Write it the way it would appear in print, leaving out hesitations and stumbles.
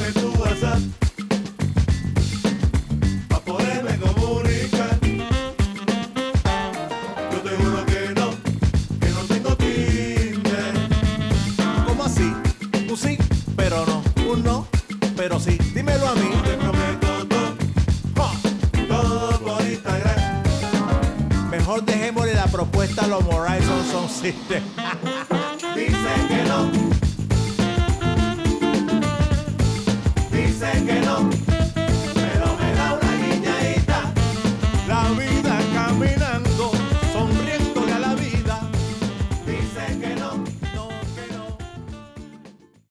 Dame tu WhatsApp pa' poderme comunicar. Yo te juro que no tengo Tinder. ¿Cómo así? Un sí, pero no. Un no, pero sí. Dímelo a mí. Te prometo todo por Instagram. Mejor dejémosle la propuesta a los Morrison System. Dicen que no.